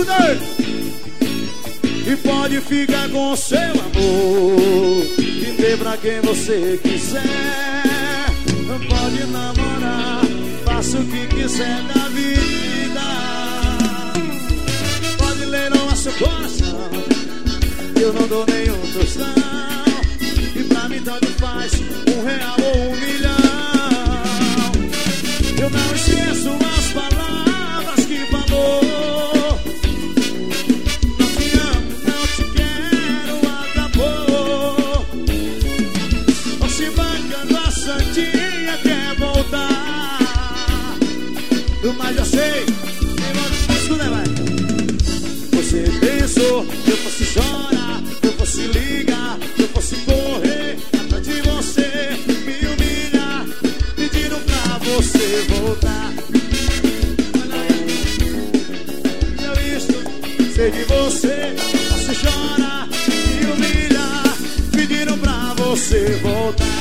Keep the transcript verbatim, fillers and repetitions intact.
escuta. E pode ficar com seu amor e ter pra quem você quiser. Pode namorar, faça o que quiser da vida. Pode leiloar seu coração, eu não dou nenhum tostão. E pra mim tanto faz um real ou um milhão. Eu não esqueço as palavras que falou. Não te amo, não te quero, acabou. Você bancando a santinha quer voltar. Mas eu sei, escuta, vai. Você pensou que eu fosse chorar, que eu fosse ligar, que eu fosse correr atrás de você, me humilhar, pedindo pra você voltar. Olha aí, eu isto, sei de você, você chora, me humilhar, pedindo pra você voltar.